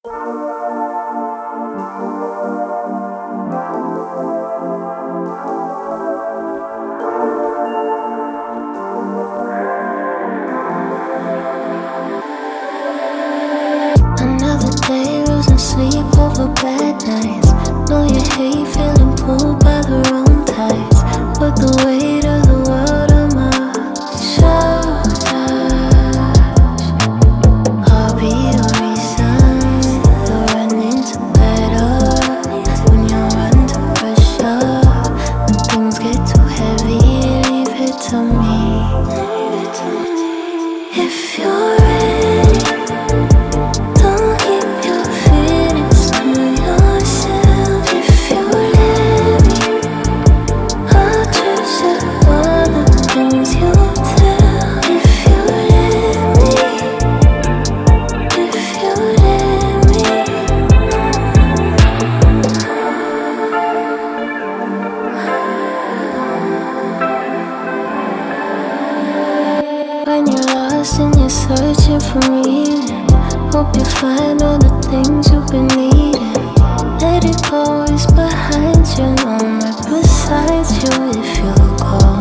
Another day losing sleep over bad nights. Know you hate feeling pulled by the wrong tides. Put the weight of the world on my shoulders. I'll be your reason. You're running to better when you're under pressure. When things get too heavy, leave it to me. If you're ready, don't keep your feelings to yourself. If you let me, I'll treasure all the things you tell. If you let me, if you let me. When you're lost and you're searching for meaning, hope you find all the things you've been needing. Let it go, it's behind you, no, I'm right beside you if you call.